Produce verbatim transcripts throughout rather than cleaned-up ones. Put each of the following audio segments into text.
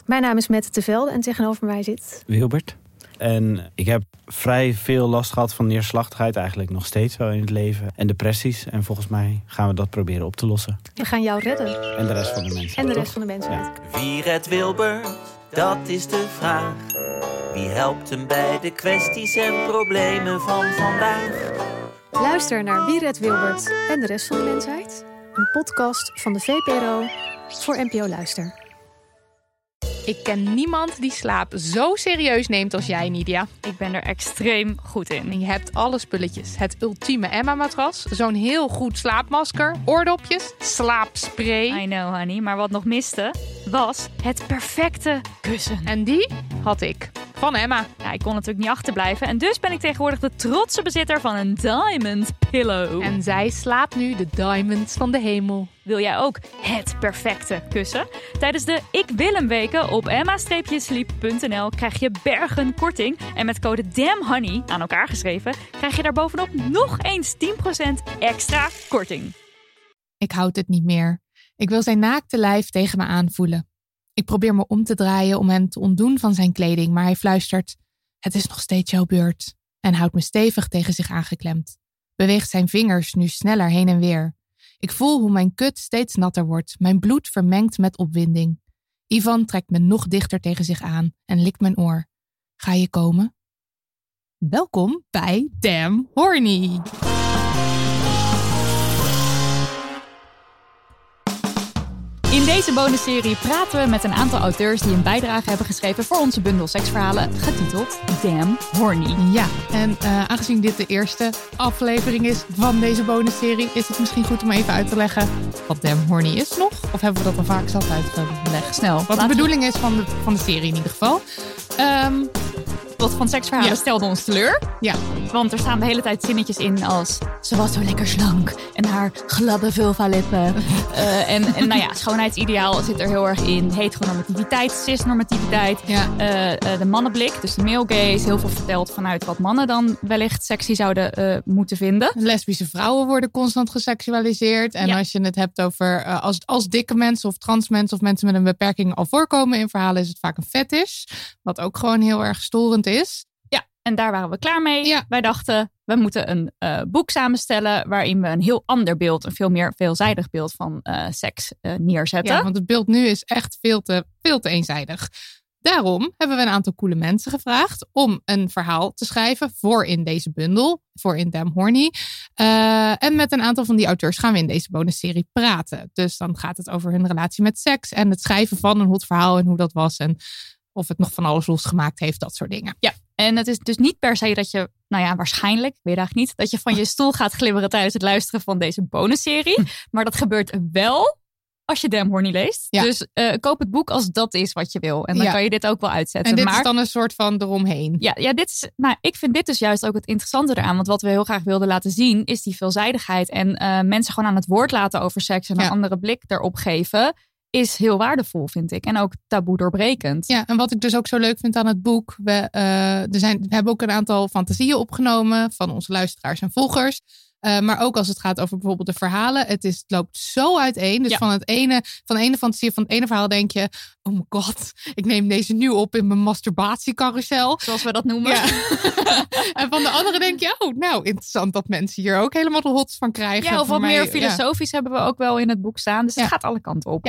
Mijn naam is Mette Tevelde en tegenover mij zit... Wilbert. En ik heb vrij veel last gehad van neerslachtigheid, eigenlijk nog steeds wel in het leven. En depressies. En volgens mij gaan we dat proberen op te lossen. We gaan jou redden. En de rest van de mensen. En de toch? rest van de mensen. Ja. Wie redt Wilbert? Dat is de vraag. Wie helpt hem bij de kwesties en problemen van vandaag? Luister naar Wie redt Wilbert en de rest van de mensheid. Een podcast van de V P R O voor N P O Luister. Ik ken niemand die slaap zo serieus neemt als jij, Nidia. Ik ben er extreem goed in. En je hebt alle spulletjes. Het ultieme Emma-matras, zo'n heel goed slaapmasker, oordopjes, slaapspray. I know, honey. Maar wat nog miste, was het perfecte kussen. En die had ik. Van Emma. Ja, ik kon natuurlijk niet achterblijven. En dus ben ik tegenwoordig de trotse bezitter van een Diamond Pillow. En zij slaapt nu de diamonds van de hemel. Wil jij ook het perfecte kussen? Tijdens de Ik Wil Hem weken op emma sleep punt n l krijg je bergen korting. En met code DAMNHONEY, aan elkaar geschreven, krijg je daar bovenop nog eens tien procent extra korting. Ik houd het niet meer. Ik wil zijn naakte lijf tegen me aanvoelen. Ik probeer me om te draaien om hem te ontdoen van zijn kleding, maar hij fluistert: het is nog steeds jouw beurt. En houdt me stevig tegen zich aangeklemd. Beweegt zijn vingers nu sneller heen en weer. Ik voel hoe mijn kut steeds natter wordt, mijn bloed vermengt met opwinding. Ivan trekt me nog dichter tegen zich aan en likt mijn oor. Ga je komen? Welkom bij Damn Horny. In deze bonusserie praten we met een aantal auteurs die een bijdrage hebben geschreven voor onze bundel seksverhalen, getiteld Damn Horny. Ja, en uh, aangezien dit de eerste aflevering is van deze bonusserie, is het misschien goed om even uit te leggen wat Damn Horny is nog. Of hebben we dat al vaak zat uitgelegd? Snel. Wat de bedoeling is van de, van de serie in ieder geval. Um, Plot van seksverhalen ja. stelde ons teleur. Ja. Want er staan de hele tijd zinnetjes in als: ze was zo lekker slank en haar gladde vulva-lippen. uh, en, en nou ja, schoonheidsideaal zit er heel erg in. Heteronormativiteit, cisnormativiteit. Ja. Uh, uh, de mannenblik, dus de male gaze. Heel veel verteld vanuit wat mannen dan wellicht sexy zouden uh, moeten vinden. Lesbische vrouwen worden constant geseksualiseerd. En ja. als je het hebt over uh, als, als dikke mensen of trans mensen of mensen met een beperking al voorkomen in verhalen, is het vaak een fetish. Wat ook gewoon heel erg storend is. Ja, en daar waren we klaar mee. Ja. Wij dachten, we moeten een uh, boek samenstellen waarin we een heel ander beeld, een veel meer veelzijdig beeld van uh, seks uh, neerzetten. Ja, want het beeld nu is echt veel te, veel te eenzijdig. Daarom hebben we een aantal coole mensen gevraagd om een verhaal te schrijven voor in deze bundel, voor in Damn Horny. Uh, en met een aantal van die auteurs gaan we in deze bonusserie praten. Dus dan gaat het over hun relatie met seks en het schrijven van een hot verhaal en hoe dat was en of het nog van alles losgemaakt heeft, dat soort dingen. Ja, en het is dus niet per se dat je, nou ja, waarschijnlijk, weet je eigenlijk niet, dat je van je stoel gaat glibberen tijdens het luisteren van deze bonusserie. Maar dat gebeurt wel als je Damn Horny leest. Ja. Dus uh, koop het boek als dat is wat je wil. En dan ja. kan je dit ook wel uitzetten. En dit maar, is dan een soort van eromheen. Ja, ja dit is, nou, ik vind dit dus juist ook het interessante eraan. Want wat we heel graag wilden laten zien is die veelzijdigheid. En uh, mensen gewoon aan het woord laten over seks en ja. een andere blik erop geven, is heel waardevol, vind ik. En ook taboe doorbrekend. Ja, en wat ik dus ook zo leuk vind aan het boek. We, uh, er zijn, we hebben ook een aantal fantasieën opgenomen van onze luisteraars en volgers. Uh, maar ook als het gaat over bijvoorbeeld de verhalen. Het, is, het loopt zo uiteen. Dus ja. van, het ene, van de ene fantasie, van het ene verhaal denk je, oh my god, ik neem deze nu op in mijn masturbatiecarousel. Zoals we dat noemen. Ja. En van de andere denk je, oh nou, interessant dat mensen hier ook helemaal de hots van krijgen. Ja, of wat mij, meer filosofisch ja. hebben we ook wel in het boek staan. Dus het ja. gaat alle kanten op. Ja.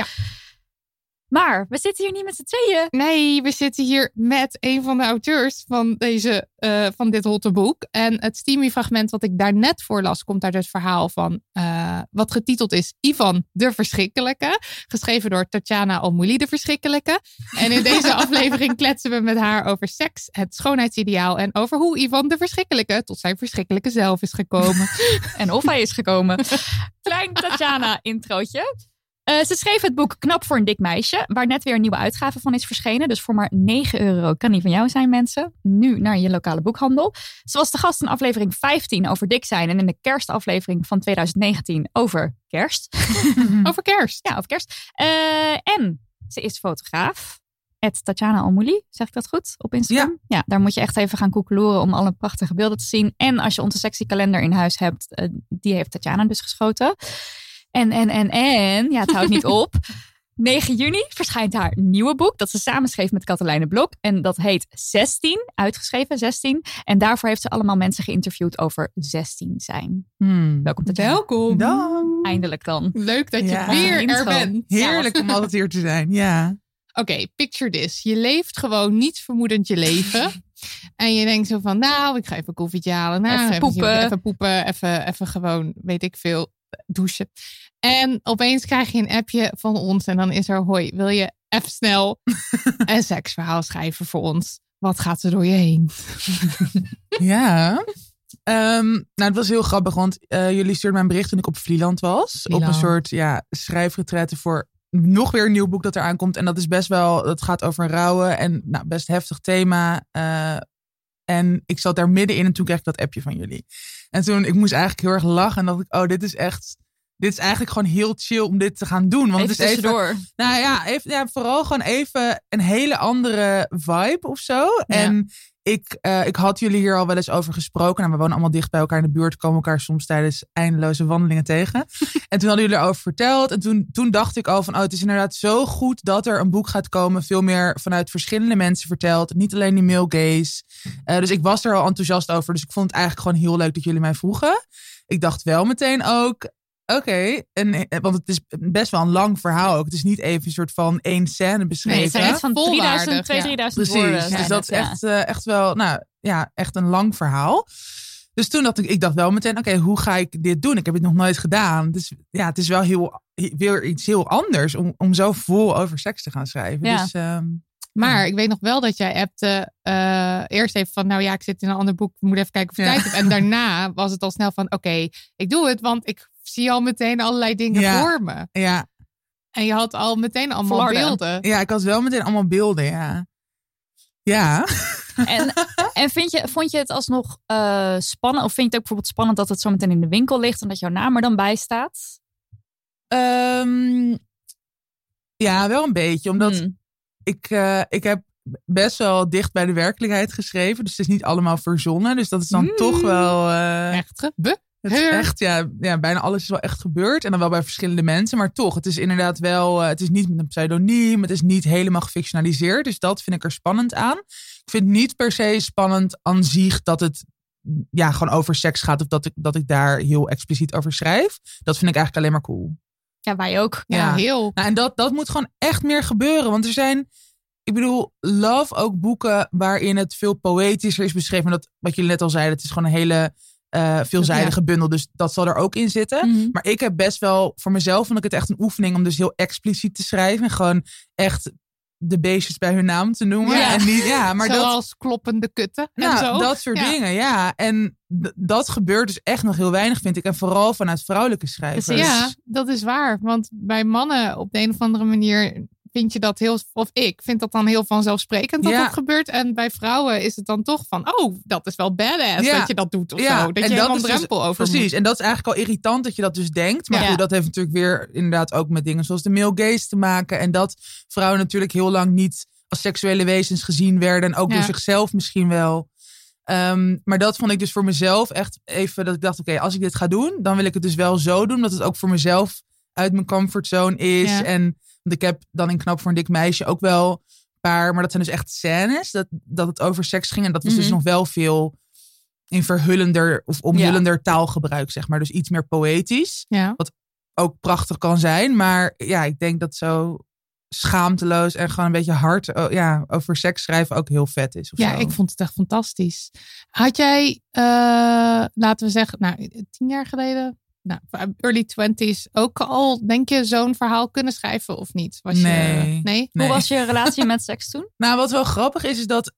Maar we zitten hier niet met z'n tweeën. Nee, we zitten hier met een van de auteurs van, deze, uh, van dit hotte boek. En het steamy fragment wat ik daar net voor las, komt uit het verhaal van uh, wat getiteld is Ivan de Verschrikkelijke. Geschreven door Tatjana Almouli de Verschrikkelijke. En in deze aflevering kletsen we met haar over seks, het schoonheidsideaal en over hoe Ivan de Verschrikkelijke tot zijn verschrikkelijke zelf is gekomen. En of hij is gekomen. Klein Tatjana introotje. Uh, ze schreef het boek Knap voor een dik meisje, waar net weer een nieuwe uitgave van is verschenen. Dus voor maar negen euro kan die van jou zijn, mensen. Nu naar je lokale boekhandel. Ze was de gast in aflevering vijftien over dik zijn en in de kerstaflevering van twintig negentien over kerst. Over kerst? Ja, over kerst. Uh, en ze is fotograaf. at Tatjana Almouli, zeg ik dat goed, op Instagram? Ja. ja, daar moet je echt even gaan koekeloeren om alle prachtige beelden te zien. En als je onze sexy kalender in huis hebt, uh, die heeft Tatjana dus geschoten. En, en, en, en, ja, het houdt niet op. negen juni verschijnt haar nieuwe boek. Dat ze samenschreef met Katelijne Blok. En dat heet zestien. Uitgeschreven zestien. En daarvoor heeft ze allemaal mensen geïnterviewd over zestien zijn. Hmm. Welkom Tatjana. Welkom. Dan. Eindelijk dan. Leuk dat je Ja. weer Intro. er bent. Heerlijk om altijd hier te zijn. Ja. Oké, okay, picture this. Je leeft gewoon niet vermoedend je leven. En je denkt zo van, nou, ik ga even een koffietje halen. Nou, Even poepen. Even poepen, even, even gewoon, weet ik veel, douchen. En opeens krijg je een appje van ons. En dan is er, hoi, wil je even snel een seksverhaal schrijven voor ons? Wat gaat er door je heen? Ja. Um, nou, het was heel grappig, want uh, jullie stuurden mij een bericht toen ik op Vlieland was. Vlieland. Op een soort ja, schrijfretraite voor nog weer een nieuw boek dat eraan komt. En dat is best wel, dat gaat over rouwen en nou, best heftig thema. Uh, en ik zat daar middenin en toen kreeg ik dat appje van jullie. En toen, ik moest eigenlijk heel erg lachen en dacht ik, oh, dit is echt, dit is eigenlijk gewoon heel chill om dit te gaan doen. Want Even het is tussendoor. Even, nou ja, even, ja, vooral gewoon even een hele andere vibe of zo. Ja. En ik, uh, ik had jullie hier al wel eens over gesproken. Nou, we wonen allemaal dicht bij elkaar in de buurt. Komen elkaar soms tijdens eindeloze wandelingen tegen. En toen hadden jullie erover verteld. En toen, toen dacht ik al van, oh, het is inderdaad zo goed dat er een boek gaat komen. Veel meer vanuit verschillende mensen verteld. Niet alleen die male gaze. Uh, dus ik was er al enthousiast over. Dus ik vond het eigenlijk gewoon heel leuk dat jullie mij vroegen. Ik dacht wel meteen ook, oké, okay, want het is best wel een lang verhaal ook. Het is niet even een soort van één scène beschreven. Nee, het zijn echt van Volwaardig, drieduizend, tweeduizend, drieduizend Precies, woorden. dus zijn dat het, is ja. echt, uh, echt wel, nou ja, echt een lang verhaal. Dus toen dacht ik, ik dacht wel meteen, oké, okay, hoe ga ik dit doen? Ik heb het nog nooit gedaan. Dus ja, het is wel heel, weer iets heel anders om, om zo vol over seks te gaan schrijven. Ja. Dus, um, Maar ik weet nog wel dat jij appte uh, eerst even van, nou ja, ik zit in een ander boek. Ik moet even kijken of ik Ja. tijd heb. En daarna was het al snel van, oké, okay, ik doe het, want ik zie al meteen allerlei dingen Ja. voor me. ja, En je had al meteen allemaal Florida. beelden. ja, ik had wel meteen allemaal beelden, ja. Ja. En, en vind je, vond je het alsnog uh, spannend? Of vind je het ook bijvoorbeeld spannend dat het zo meteen in de winkel ligt en dat jouw naam er dan bij staat? Um, ja, wel een beetje. Omdat Hmm. ik, uh, ik heb best wel dicht bij de werkelijkheid geschreven. Dus het is niet allemaal verzonnen. Dus dat is dan Mm. toch wel... Uh, Echt gebe. Het is echt, ja, ja, bijna alles is wel echt gebeurd. En dan wel bij verschillende mensen. Maar toch, het is inderdaad wel... Uh, het is niet met een pseudoniem. Het is niet helemaal gefictionaliseerd. Dus dat vind ik er spannend aan. Ik vind niet per se spannend aan zich dat het ja, gewoon over seks gaat. Of dat ik, dat ik daar heel expliciet over schrijf. Dat vind ik eigenlijk alleen maar cool. Ja, wij ook. Ja, Ja. heel. Nou, en dat, dat moet gewoon echt meer gebeuren. Want er zijn, ik bedoel, love ook boeken waarin het veel poëtischer is beschreven. Dat, wat jullie net al zeiden, het is gewoon een hele uh, veelzijdige Ja. bundel. Dus dat zal er ook in zitten. Mhm. Maar ik heb best wel, voor mezelf vond ik het echt een oefening om dus heel expliciet te schrijven. En gewoon echt de beestjes bij hun naam te noemen. Ja. En niet, ja, maar dat, Zoals kloppende kutten en nou, zo. dat soort Ja. dingen, ja. En d- dat gebeurt dus echt nog heel weinig, vind ik. En vooral vanuit vrouwelijke schrijvers. Precies. Ja, dat is waar. Want bij mannen op de een of andere manier vind je dat heel, of ik vind dat dan heel vanzelfsprekend dat Ja. dat gebeurt. En bij vrouwen is het dan toch van, oh, dat is wel badass Ja. dat je dat doet of Ja, zo. Dat en je dat helemaal is een dus- drempel over Precies, moet. en dat is eigenlijk al irritant dat je dat dus denkt. Maar Ja. goed, dat heeft natuurlijk weer inderdaad ook met dingen zoals de male gaze te maken. En dat vrouwen natuurlijk heel lang niet als seksuele wezens gezien werden. En ook Ja. door zichzelf misschien wel. Um, maar dat vond ik dus voor mezelf echt even dat ik dacht, oké, okay, als ik dit ga doen, dan wil ik het dus wel zo doen. Dat het ook voor mezelf uit mijn comfortzone is. Ja. En want ik heb dan in Knap voor een dik meisje ook wel een paar, maar dat zijn dus echt scènes. Dat, dat het over seks ging. En dat was Mhm. dus nog wel veel in verhullender of omhullender taalgebruik, zeg maar. Dus iets meer poëtisch. Ja. Ook prachtig kan zijn. Maar ja, ik denk dat zo schaamteloos en gewoon een beetje hard oh, ja, over seks schrijven ook heel vet is. Of Ja, zo. ik vond het echt fantastisch. Had jij, uh, laten we zeggen, nou, tien jaar geleden, nou, early twenties, ook al, denk je, zo'n verhaal kunnen schrijven of niet? Was Nee. Je, nee? Nee. Hoe was je relatie met seks toen? Nou, wat wel grappig is, is dat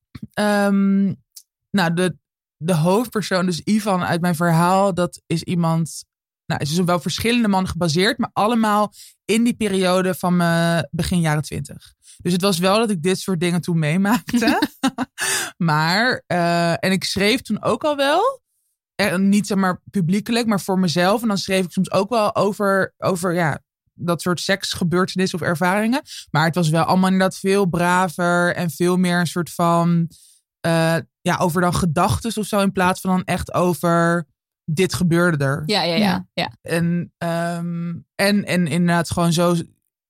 um, nou, de, de hoofdpersoon, dus Ivan uit mijn verhaal, dat is iemand, nou, het is op wel verschillende mannen gebaseerd, maar allemaal in die periode van mijn begin jaren twintig. Dus het was wel dat ik dit soort dingen toen meemaakte. maar, uh, en ik schreef toen ook al wel, eh, niet zeg maar publiekelijk, maar voor mezelf. En dan schreef ik soms ook wel over, over ja, dat soort seksgebeurtenissen of ervaringen. Maar het was wel allemaal inderdaad veel braver en veel meer een soort van, uh, ja, over dan gedachten of zo, in plaats van dan echt over dit gebeurde er. Ja, ja, ja. ja. En, um, en, en inderdaad gewoon zo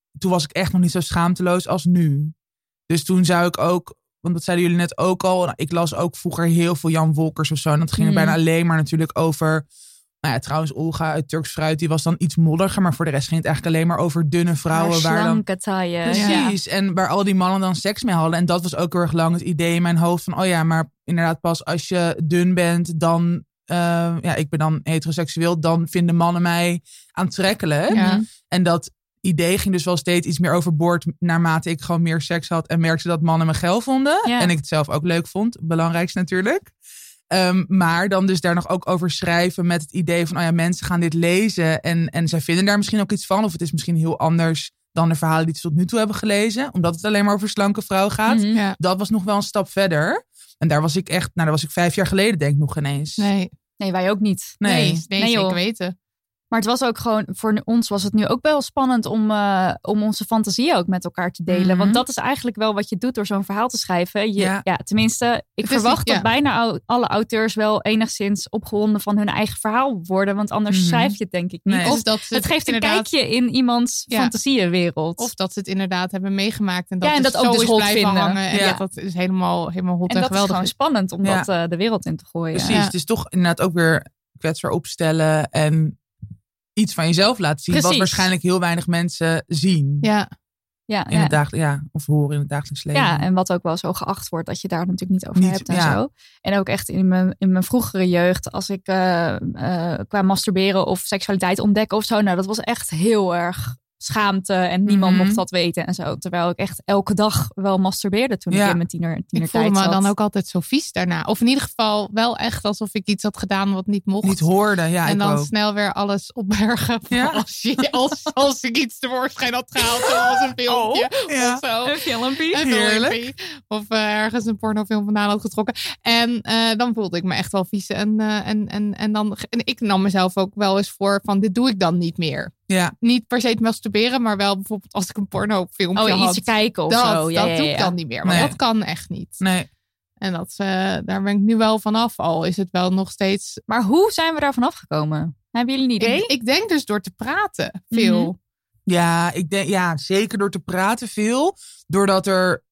toen was ik echt nog niet zo schaamteloos als nu. Dus toen zou ik ook, want dat zeiden jullie net ook al. Nou, ik las ook vroeger heel veel Jan Wolkers of zo. En dat ging er Mm. bijna alleen maar natuurlijk over. Nou ja, trouwens, Olga uit Turks Fruit, die was dan iets modderiger. Maar voor de rest ging het eigenlijk alleen maar over dunne vrouwen. Maar waar dan, slanke taille. precies. Ja. En waar al die mannen dan seks mee hadden. En dat was ook heel erg lang het idee in mijn hoofd van, oh ja, maar inderdaad pas als je dun bent, dan, uh, ja, ik ben dan heteroseksueel, dan vinden mannen mij aantrekkelijk. Ja. En dat idee ging dus wel steeds iets meer overboord naarmate ik gewoon meer seks had en merkte dat mannen me geil vonden. Ja. En ik het zelf ook leuk vond. Belangrijkste natuurlijk. Um, maar dan dus daar nog ook over schrijven met het idee van, oh ja, mensen gaan dit lezen en, en zij vinden daar misschien ook iets van. Of het is misschien heel anders dan de verhalen die ze tot nu toe hebben gelezen. Omdat het alleen maar over slanke vrouwen gaat. Mhm. Ja. Dat was nog wel een stap verder. En daar was ik echt, nou daar was ik vijf jaar geleden denk ik nog ineens. Nee, Nee, wij ook niet. Nee. nee, nee, Nee, joh. zeker weten. Maar het was ook gewoon, voor ons was het nu ook wel spannend om, uh, om onze fantasie ook met elkaar te delen. Mhm. Want dat is eigenlijk wel wat je doet door zo'n verhaal te schrijven. Je, Ja. ja. tenminste, ik Het is verwacht niet- dat ja. bijna au- alle auteurs wel enigszins opgewonden van hun eigen verhaal worden. Want anders Mhm. schrijf je het denk ik niet. Nee. Of Of dat ze het geeft een inderdaad- kijkje in iemands Ja. fantasiewereld. Of dat ze het inderdaad hebben meegemaakt. En dat, Ja, en het dat ook zo dus is hot blijven vinden. hangen. En Ja. ja, dat is helemaal, helemaal hot en, en dat is geweldig. gewoon spannend om Ja. dat uh, de wereld in te gooien. Precies, Ja. het is toch inderdaad ook weer kwetsbaar opstellen en iets van jezelf laten zien. Precies. Wat waarschijnlijk heel weinig mensen zien. Ja, Ja, In ja. het dagelijk, ja, of horen in het dagelijks leven. Ja, en wat ook wel zo geacht wordt dat je daar natuurlijk niet over Niet, hebt en ja. zo. En ook echt in mijn, in mijn vroegere jeugd, als ik uh, uh, qua masturberen of seksualiteit ontdekken of zo. Nou, dat was echt heel erg schaamte en niemand Mhm. mocht dat weten en zo. Terwijl ik echt elke dag wel masturbeerde toen Ja. ik in mijn tiener, ik tienertijd voelde me zat. dan ook altijd zo vies daarna. Of in ieder geval wel echt alsof ik iets had gedaan wat niet mocht. Niet hoorde, ja, en ik dan ook. snel weer alles opbergen. Ja. Als, je, als, als ik iets tevoorschijn had gehaald. Zoals een filmpje ja. of zo. Een filmpje. Een Heerlijk. filmpje. Of uh, ergens een pornofilm vandaan had getrokken. En uh, dan voelde ik me echt wel vies. En, uh, en, en, en, dan, en ik nam mezelf ook wel eens voor van dit doe ik dan niet meer. Ja, Niet per se het masturberen, maar wel bijvoorbeeld als ik een pornofilmpje Oh, had. iets kijken of dat, zo. Ja, dat ja, doe ja. ik dan niet meer. Maar Nee. dat kan echt niet. nee. En dat, uh, daar ben ik nu wel vanaf. Al is het wel nog steeds... Maar hoe zijn we daar vanaf gekomen? Hebben jullie een idee? Ik, ik denk dus door te praten veel. Mhm. Ja, ik denk, ja, zeker door te praten veel. Doordat er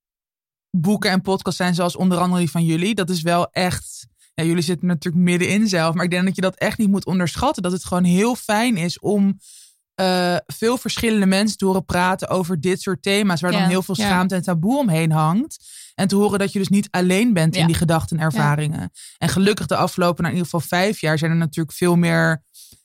boeken en podcasts zijn zoals onder andere die van jullie. Dat is wel echt... Ja, jullie zitten natuurlijk middenin zelf. Maar ik denk dat je dat echt niet moet onderschatten. Dat het gewoon heel fijn is om uh, veel verschillende mensen te horen praten over dit soort thema's. Waar Ja, dan heel veel ja. schaamte en taboe omheen hangt. En te horen dat je dus niet alleen bent Ja. in die gedachten en ervaringen. En gelukkig de afgelopen, nou, in ieder geval vijf jaar, zijn er natuurlijk veel meer...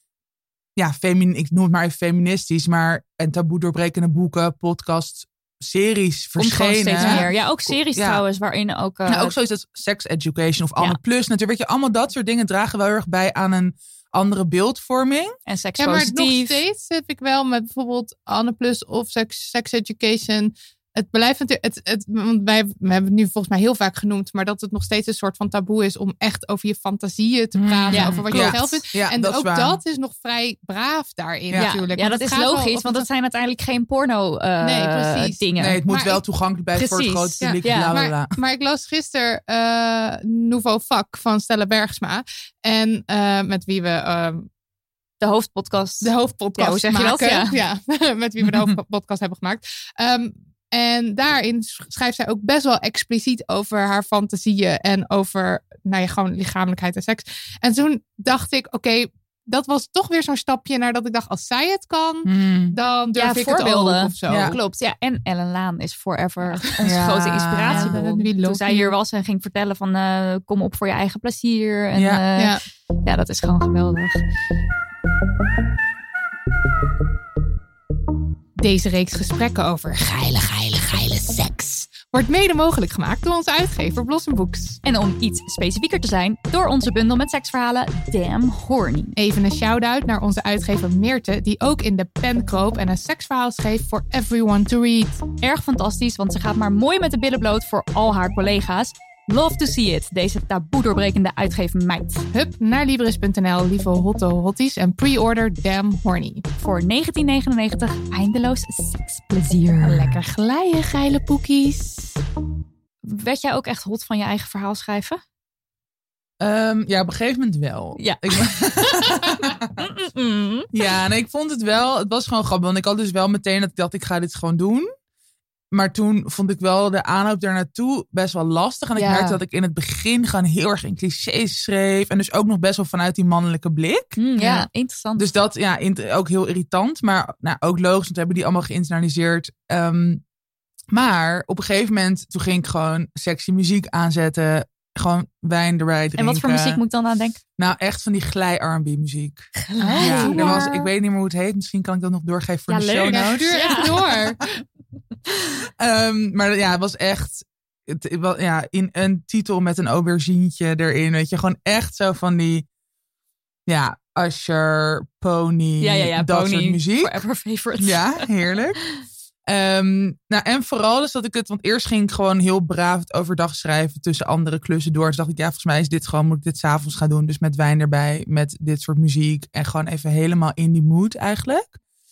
Ja, femin, ik noem het maar even feministisch. Maar en taboe doorbrekende boeken, podcasts, series Komt gewoon verschenen. steeds meer. Ja, ook series Ja. trouwens, waarin ook... Uh, Nou, ook zoiets als sex education of Anne Ja. Plus. Natuurlijk, weet je, allemaal dat soort dingen dragen wel heel erg bij aan een andere beeldvorming. en seks Ja, maar nog positief. steeds heb ik wel met bijvoorbeeld Anne Plus of Sex, sex Education. Het blijft natuurlijk, het, het, want wij we hebben het nu volgens mij heel vaak genoemd, maar dat het nog steeds een soort van taboe is om echt over je fantasieën te Mm, praten, ja, over wat klopt. je zelf vindt. Ja, En dat is ook waar. dat is nog vrij braaf daarin Ja. natuurlijk. Ja, Want dat het is gaat wel logisch, over want het zijn uiteindelijk geen porno uh, Nee, precies. dingen. Nee, het moet Maar wel ik- toegankelijk blijven voor het Precies, grote publiek. ja. bla, bla, bla. Maar, maar ik las gisteren uh, Nouveau Vak van Stella Bergsma. En uh, met wie we uh, De hoofdpodcast. de hoofdpodcast Ja, hoe zeg je dat? maken. Ja. Ja, met wie we de hoofdpodcast hebben gemaakt. Um, en daarin schrijft zij ook best wel expliciet over haar fantasieën. En over nou ja, gewoon lichamelijkheid en seks. En toen dacht ik, oké, okay, dat was toch weer zo'n stapje naar dat ik dacht, als zij het kan, Hmm. dan durf Ja, ik voorbeelden. het ook of zo. Ja. Klopt, ja. En Ellen Laan is forever onze Ja. grote inspiratiebron. Ja, wie loopt Toen zij hier? hier was en ging vertellen van uh, kom op voor je eigen plezier. En, Ja. ja. Uh, Ja. ja, dat is gewoon geweldig. Deze reeks gesprekken over geile, geile, geile seks wordt mede mogelijk gemaakt door onze uitgever Blossom Books. En om iets specifieker te zijn, door onze bundel met seksverhalen Damn Horny. Even een shout-out naar onze uitgever Meerte, die ook in de pen kroop en een seksverhaal schreef voor everyone to read. Erg fantastisch, want ze gaat maar mooi met de billen bloot voor al haar collega's. Love to see it, deze taboe doorbrekende uitgevermeid. Hup naar Libris punt n l, lieve hotte hotties, en pre-order Damn Horny. Voor negentien negenennegentig eindeloos seksplezier. Lekker glijden, geile poekies. Werd jij ook echt hot van je eigen verhaal schrijven? Um, ja, op een gegeven moment wel. Ja. Ik, ja, nee, ik vond het wel... Het was gewoon grappig. Want ik had dus wel meteen dat ik dacht, ik ga dit gewoon doen. Maar toen vond ik wel de aanloop daar naartoe best wel lastig. En ik ja. merkte dat ik in het begin gewoon heel erg in clichés schreef. En dus ook nog best wel vanuit die mannelijke blik. Mm, ja, ja, interessant. Dus dat ja, ook heel irritant. Maar nou, ook logisch, want we hebben die allemaal geïnternaliseerd. Um, maar op een gegeven moment, toen ging ik gewoon sexy muziek aanzetten. Gewoon wijn erbij drinken. En wat voor muziek moet ik dan aan denken? Nou, echt van die glij-R en B muziek. Glij. Ja, er was, ik weet niet meer hoe het heet. Misschien kan ik dat nog doorgeven voor ja, de leuk. show notes. Ja, stuur echt door. um, maar ja, het was echt... Het, het was, ja, in een titel met een aubergientje erin. Weet je, gewoon echt zo van die... Ja, Usher, Pony, ja, ja, ja, dat Pony, soort muziek. Forever favorite. Ja, heerlijk. Um, nou, en vooral is dat ik het... Want eerst ging ik gewoon heel braaf het overdag schrijven... tussen andere klussen door. Dus dacht ik, ja, volgens mij is dit gewoon... moet ik dit 's avonds gaan doen. Dus met wijn erbij, met dit soort muziek. En gewoon even helemaal in die mood eigenlijk.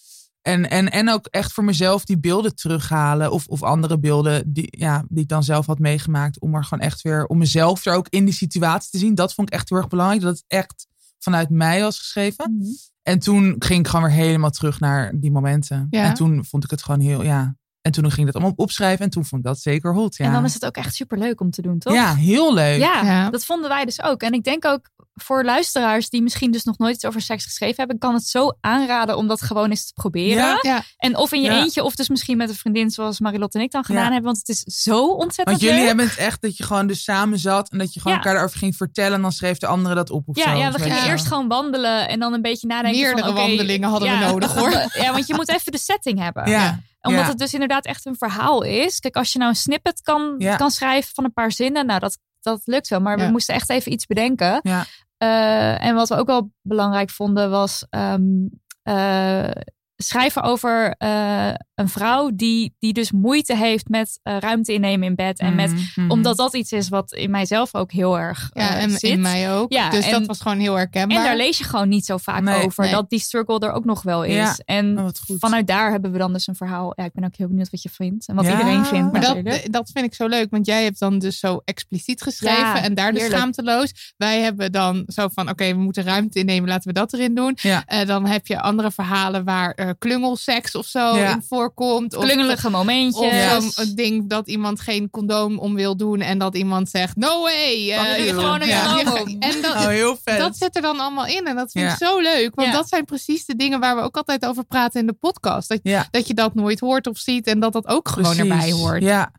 En, en, en ook echt voor mezelf die beelden terughalen. Of, of andere beelden die, ja, die ik dan zelf had meegemaakt. Om er gewoon echt weer... om mezelf er ook in die situatie te zien. Dat vond ik echt heel erg belangrijk. Dat het echt vanuit mij was geschreven. Mm-hmm. En toen ging ik gewoon weer helemaal terug naar die momenten. Ja. En toen vond ik het gewoon heel, ja. En toen ging ik dat allemaal opschrijven. En toen vond ik dat zeker hot, ja. En dan is het ook echt superleuk om te doen, toch? Ja, heel leuk. Ja, Ja. dat vonden wij dus ook. En ik denk ook voor luisteraars die misschien dus nog nooit iets over seks geschreven hebben, kan het zo aanraden om dat gewoon eens te proberen. Ja. Ja. En of in je Ja. eentje, of dus misschien met een vriendin zoals Marilotte en ik dan gedaan Ja. hebben. Want het is zo ontzettend Want jullie leuk. hebben het echt dat je gewoon dus samen zat. En dat je gewoon Ja. elkaar daarover ging vertellen. En dan schreef de andere dat op of Ja, zo. ja, we Weet gingen je. eerst gewoon wandelen en dan een beetje nadenken Meerdere van, oké, wandelingen hadden we ja, nodig, hoor. Ja, want je moet even de setting hebben. Ja. Omdat Ja. het dus inderdaad echt een verhaal is. Kijk, als je nou een snippet kan, Ja. kan schrijven van een paar zinnen, nou dat, dat lukt wel. Maar Ja. we moesten echt even iets bedenken. Ja. Uh, en wat we ook wel belangrijk vonden was um, uh, schrijven over uh, een vrouw die, die dus moeite heeft met uh, ruimte innemen in bed. En met, Mm-hmm. omdat dat iets is wat in mijzelf ook heel erg uh, Ja, en zit. in mij ook. Ja, dus en, dat was gewoon heel herkenbaar. En daar lees je gewoon niet zo vaak Nee, over. nee. Dat die struggle er ook nog wel is. Ja. En Oh, wat goed. vanuit daar hebben we dan dus een verhaal. Ja, ik ben ook heel benieuwd wat je vindt. En wat Ja. iedereen vindt. Maar natuurlijk. dat, dat vind ik zo leuk, want jij hebt dan dus zo expliciet geschreven Ja, en daar dus heerlijk. schaamteloos. Wij hebben dan zo van, oké, okay, we moeten ruimte innemen, laten we dat erin doen. Ja. Uh, dan heb je andere verhalen waar uh, klungelseks of zo Ja. in voorkomt. Of, Klungelige momentjes. of Ja. zo'n ding dat iemand geen condoom om wil doen en dat iemand zegt, no way. Dan Uh, doe je je- gewoon een ja, condoom je- om. En dat, Oh, heel vet. dat zit er dan allemaal in. En dat vind Ja. ik zo leuk. Want Ja. dat zijn precies de dingen waar we ook altijd over praten in de podcast. Dat, Ja. dat je dat nooit hoort of ziet. En dat dat ook gewoon Precies. erbij hoort. Ja.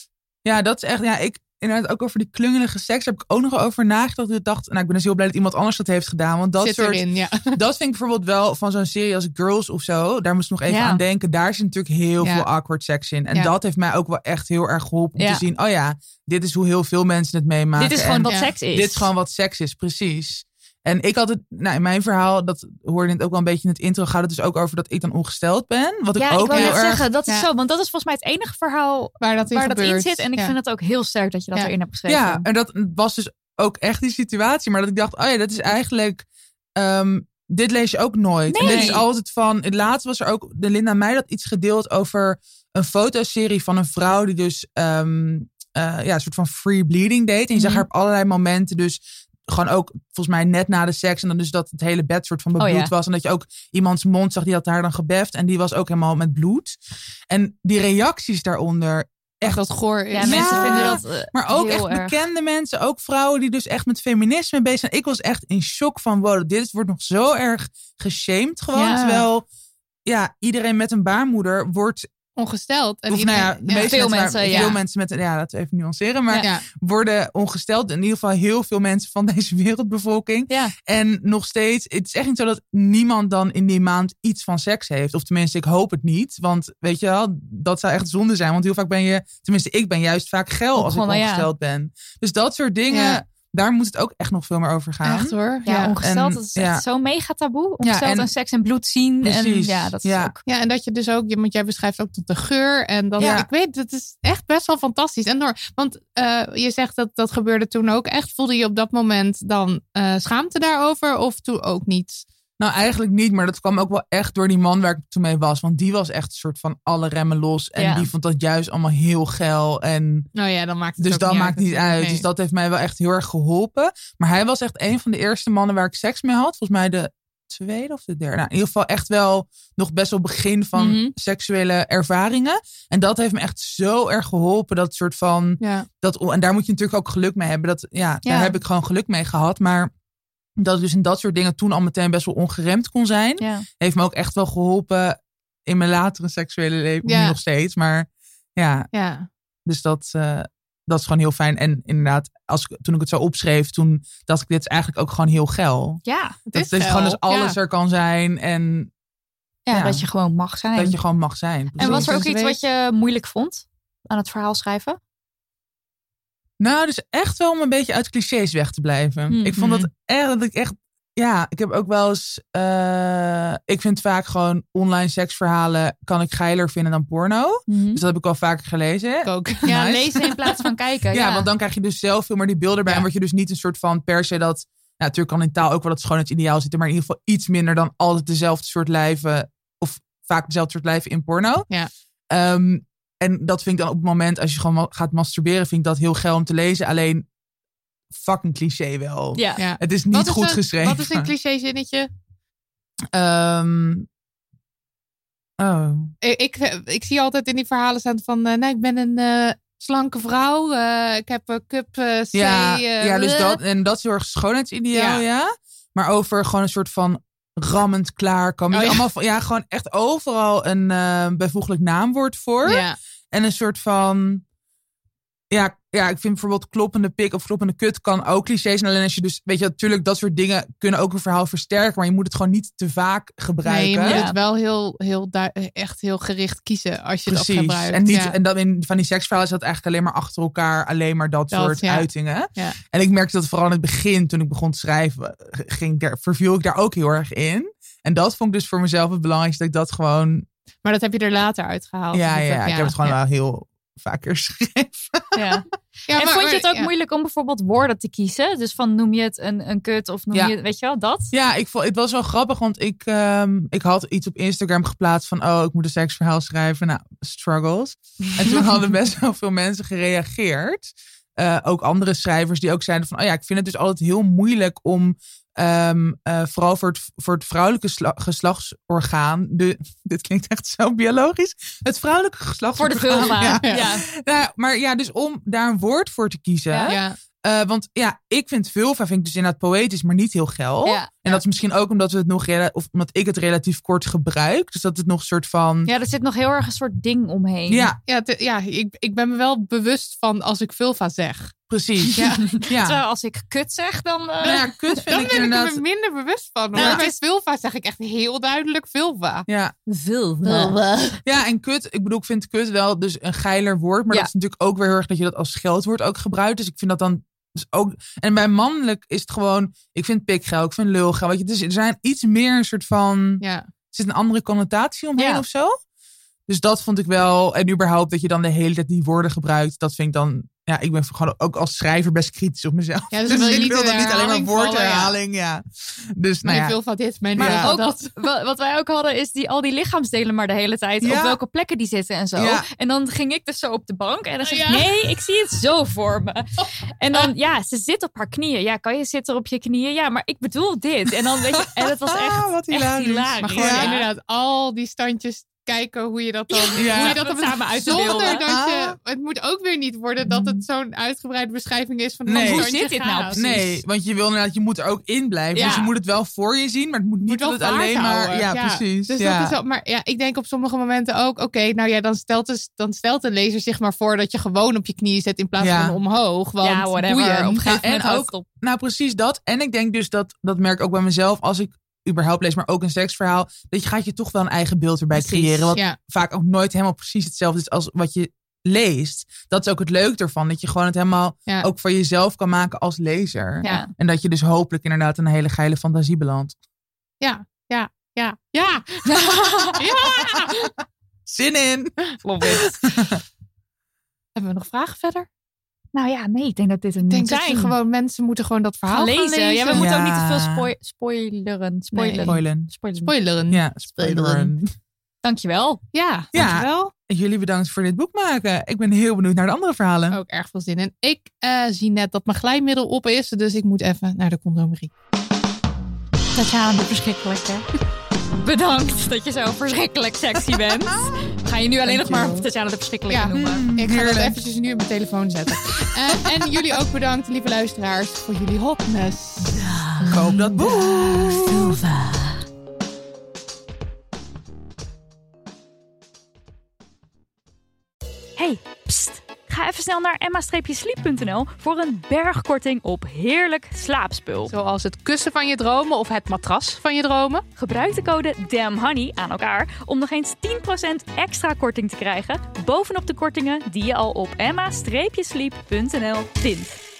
Ja, dat is echt... Ja, ik... Inderdaad, ook over die klungelige seks heb ik ook nog over nagedacht. Ik dacht, nou, ik ben dus heel blij dat iemand anders dat heeft gedaan. Want dat Zit soort... erin, ja. Dat vind ik bijvoorbeeld wel van zo'n serie als Girls of zo. Daar moest ik nog even Ja. aan denken. Daar zit natuurlijk heel Ja. veel awkward seks in. En Ja. dat heeft mij ook wel echt heel erg geholpen om Ja. te zien. Oh ja, dit is hoe heel veel mensen het meemaken. Dit is gewoon En wat Ja. seks is. dit is gewoon wat seks is, precies. En ik had het, nou in mijn verhaal, dat hoorde het ook wel een beetje in het intro, gaat het dus ook over dat ik dan ongesteld ben. Wat ik Ja, ook ik wou heel net erg... zeggen, dat is Ja. zo. Want dat is volgens mij het enige verhaal Waar dat in waar dat in gebeurt. zit. En ik Ja. vind het ook heel sterk dat je dat Ja. erin hebt geschreven. Ja, en dat was dus ook echt die situatie. Maar dat ik dacht, oh ja, dat is eigenlijk... Um, dit lees je ook nooit. Nee. En dit is altijd van... Laatst was er ook... De Linda Meijers had iets gedeeld over een fotoserie van een vrouw die dus... Um, uh, ja, een soort van free bleeding deed. En je zag Mhm. haar op allerlei momenten dus... Gewoon ook volgens mij net na de seks. En dan dus dat het hele bed soort van bebloed Oh ja. was. En dat je ook iemands mond zag, die had haar dan gebeft. En die was ook helemaal met bloed. En die reacties daaronder... Echt dat goor is. Ja, Ja. mensen vinden dat uh, Maar ook heel echt erg. bekende mensen, ook vrouwen die dus echt met feminisme bezig zijn. Ik was echt in shock van, wow, dit wordt nog zo erg geshamed gewoon. Ja. Terwijl, ja, iedereen met een baarmoeder wordt, Ongesteld. En of nou ja, iedereen- de meeste Veel mensen, mensen, veel ja. mensen met, ja, laten we even nuanceren, maar Ja. worden ongesteld. In ieder geval heel veel mensen van deze wereldbevolking. Ja. En nog steeds, het is echt niet zo dat niemand dan in die maand iets van seks heeft. Of tenminste, ik hoop het niet. Want weet je wel, dat zou echt zonde zijn. Want heel vaak ben je, tenminste ik ben juist vaak geil als ik Opgewonden, ja. ongesteld ben. Dus dat soort dingen, Ja. daar moet het ook echt nog veel meer over gaan. Echt hoor. Ja, Ja. ongesteld, En- dat is ja. echt zo'n mega taboe. Ongesteld en- en, seks en bloed zien. En Precies, ja, dat is ja. ook... Ja, en dat je dus ook, want jij beschrijft ook tot de geur. En dan, Ja. ik weet, dat is echt best wel fantastisch. En door, want uh, je zegt dat dat gebeurde toen ook echt. Voelde je op dat moment dan uh, schaamte daarover of toen ook niet? Nou, eigenlijk niet. Maar dat kwam ook wel echt door die man waar ik toen mee was. Want die was echt een soort van alle remmen los. En Ja. die vond dat juist allemaal heel geil. En Nou ja, dan maakt het dus ook dat niet maakt uit. niet uit. Nee. Dus dat heeft mij wel echt heel erg geholpen. Maar hij was echt een van de eerste mannen waar ik seks mee had. Volgens mij de tweede of de derde. Nou, in ieder geval echt wel nog best wel begin van Mhm. seksuele ervaringen. En dat heeft me echt zo erg geholpen. Dat soort van... Ja. Dat, en daar moet je natuurlijk ook geluk mee hebben. Dat, ja, daar Ja. heb ik gewoon geluk mee gehad. Maar dat ik dus in dat soort dingen toen al meteen best wel ongeremd kon zijn. Ja. Heeft me ook echt wel geholpen in mijn latere seksuele leven. Ja. Nu nog steeds. Maar ja, Ja. dus dat, uh, dat is gewoon heel fijn. En inderdaad, als ik, toen ik het zo opschreef, toen dacht ik, dit is eigenlijk ook gewoon heel geil. Ja. Het Dat is is gewoon geil. dus alles Ja. er kan zijn. En Ja, Ja. dat je gewoon mag zijn. dat je gewoon mag zijn. En Precies. was er ook Dus iets weet- wat je moeilijk vond aan het verhaal schrijven? Nou, dus echt wel om een beetje uit clichés weg te blijven. Hmm. Ik vond dat echt, dat ik echt, ja, ik heb ook wel eens, uh, ik vind vaak gewoon online seksverhalen kan ik geiler vinden dan porno. Dus dat heb ik al vaker gelezen. Ik ook. Ja, Nice. lezen in plaats van kijken. Ja, Ja, want dan krijg je dus zelf veel meer die beelden bij. Ja. En word je dus niet een soort van per se dat, ja, natuurlijk kan in taal ook wel dat schoonheidsideaal zitten, maar in ieder geval iets minder dan altijd dezelfde soort lijven, of vaak dezelfde soort lijven in porno. Ja. Um, en dat vind ik dan op het moment, als je gewoon gaat masturberen, vind ik dat heel geil om te lezen. Alleen, fucking cliché wel. Ja. Ja. Het is niet Wat is goed een- geschreven. Wat is een clichézinnetje? Um, oh. Ik, ik, ik zie altijd in die verhalen staan van... Uh, nou, ik ben een uh, slanke vrouw. Uh, ik heb een cup uh, C. Ja, uh, ja, dus uh. dat, en dat is heel erg schoonheidsideaal, ja. Ja. Maar over gewoon een soort van rammend klaarkomen. Oh, ja. Allemaal van, ja, gewoon echt overal een uh, bijvoeglijk naamwoord voor. Ja. En een soort van... Ja, ja, ik vind bijvoorbeeld kloppende pik of kloppende kut kan ook cliché zijn. Alleen als je dus, weet je, natuurlijk dat soort dingen kunnen ook een verhaal versterken. Maar je moet het gewoon niet te vaak gebruiken. Nee, je moet Ja. het wel heel, heel du- echt heel gericht kiezen als je Precies. dat gebruikt. En, niet, ja. en dan in van die seksverhalen is dat eigenlijk alleen maar achter elkaar. Alleen maar dat, Dat, soort ja. uitingen. Ja. En ik merkte dat vooral in het begin, toen ik begon te schrijven, ging ik daar, verviel ik daar ook heel erg in. En dat vond ik dus voor mezelf het belangrijkste. Dat ik dat gewoon... Maar dat heb je er later uitgehaald. Ja, Dat- ja, ik heb het gewoon ja. wel heel vaker geschreven. Ja. Ja, En maar- vond je het maar- ook ja. moeilijk om bijvoorbeeld woorden te kiezen? Dus van noem je het een, een kut of noem Ja. je het, weet je wel, dat? Ja, ik vond, het was wel grappig, want ik, um, ik had iets op Instagram geplaatst van, oh, ik moet een seksverhaal schrijven. Nou, struggles. En toen hadden best wel veel mensen gereageerd. Uh, ook andere schrijvers die ook zeiden van, oh ja, ik vind het dus altijd heel moeilijk om, um, uh, vooral voor het, voor het vrouwelijke sla- geslachtsorgaan, de, dit klinkt echt zo biologisch, het vrouwelijke Voor de geslachtsorgaan. vulva. Ja. Ja. Ja. Nou, maar ja, dus om daar een woord voor te kiezen. Ja. Ja. Uh, want ja, ik vind vulva vind ik dus inderdaad poëtisch, maar niet heel geil. Ja. En dat is misschien ook omdat we het nog rela- of omdat ik het relatief kort gebruik. Dus dat het nog een soort van. Ja, er zit nog heel erg een soort ding omheen. Ja, Ja, te- ja ik, ik ben me wel bewust van als ik vulva zeg. precies. Ja. Ja. Terwijl als ik kut zeg, dan... uh, Nou ja, kut vind Dan ik ben ik inderdaad. er me minder bewust van. Nou, Maar het bij is- vulva zeg ik echt heel duidelijk vulva. Ja. vulva. Ja, en kut, ik bedoel, ik vind kut wel dus een geiler woord. Maar Ja. dat is natuurlijk ook weer heel erg dat je dat als scheldwoord ook gebruikt. Dus ik vind dat dan dus ook. En bij mannelijk is het gewoon, ik vind pik geil, ik vind lul geil. Weet je, dus er zijn iets meer een soort van. Ja. Er zit een andere connotatie omheen Ja. of zo. Dus dat vond ik wel. En überhaupt dat je dan de hele tijd die woorden gebruikt. Dat vind ik dan. Ja, ik ben gewoon ook als schrijver best kritisch op mezelf. Ja, dus dan wil je ik niet wil in de dan niet alleen maar herhaling vallen, woordherhaling. Ja. Dus nou Mijn ja. vulva dit, mijn Maar Ja. vulva ook dat. wa- wat wij ook hadden is die al die lichaamsdelen maar de hele tijd Ja. op welke plekken die zitten en zo. Ja. En dan ging ik dus zo op de bank en dan zeg ik, Ja. nee, ik zie het zo voor me. En dan, ja, ze zit op haar knieën. Ja, kan je zitten op je knieën? Ja, maar ik bedoel dit. En dan weet je, en het was echt, Ah, wat echt hilarisch. hilarisch. Maar gewoon Ja. inderdaad al die standjes kijken hoe je dat dan, Ja. hoe je dat dan Samen uit te zonder beelden. dat je, het moet ook weer niet worden dat het zo'n uitgebreide beschrijving is van hoe Nee. een Hoe standje zit dit nou gaat. precies? Nee, want je wil inderdaad, je moet er ook in blijven. Ja. Dus je moet het wel voor je zien, maar het moet niet Moet dat wel het alleen vaart maar. houden. Ja, Ja. precies. Dus ja. dat is wel, maar ja, ik denk op sommige momenten ook, oké, nou ja, dan stelt, dus, dan stelt de lezer zich maar voor dat je gewoon op je knieën zet in plaats Ja. van omhoog. Want Ja, whatever. boeien. Op een gegeven En moment houdt ook- het op. Nou, precies dat. En ik denk dus dat, dat merk ik ook bij mezelf, als ik überhaupt lees, maar ook een seksverhaal, dat je gaat je toch wel een eigen beeld erbij Precies, creëren. Wat Ja. vaak ook nooit helemaal precies hetzelfde is als wat je leest. Dat is ook het leuke ervan. Dat je gewoon het helemaal Ja. ook voor jezelf kan maken als lezer. Ja. En dat je dus hopelijk inderdaad een hele geile fantasie belandt. Ja, ja, ja, ja. ja. Zin in! Love it. Hebben we nog vragen verder? Nou ja, nee, ik denk dat dit een Ik denk moet dat zijn. je gewoon, mensen moeten gewoon dat verhaal gaan gaan lezen. lezen. Ja, we moeten ook niet te veel Ja. spoil- spoileren. Spoileren. Nee. Spoilen. Spoileren. Spoileren. Ja, spoileren. Dankjewel. Ja, Ja. dankjewel. En jullie bedankt voor dit boek maken. Ik ben heel benieuwd naar de andere verhalen. Ook erg veel zin in. Ik uh, zie net dat mijn glijmiddel op is, dus ik moet even naar de condomerie. Tatjana, de verschrikkelijke. Bedankt dat je zo verschrikkelijk sexy bent. Ga je nu alleen nog maar Tatjana de verschrikkelijke Ja. noemen. Mm, Ik ga dat heerlijk. eventjes nu op mijn telefoon zetten. uh, en jullie ook bedankt, lieve luisteraars, voor jullie hotness. Koop dat boek. Hey, pst. Ga even snel naar emma sleep punt n l voor een bergkorting op heerlijk slaapspul. Zoals het kussen van je dromen of het matras van je dromen. Gebruik de code DAMNHONEY aan elkaar om nog eens tien procent extra korting te krijgen bovenop de kortingen die je al op emma sleep punt n l vindt.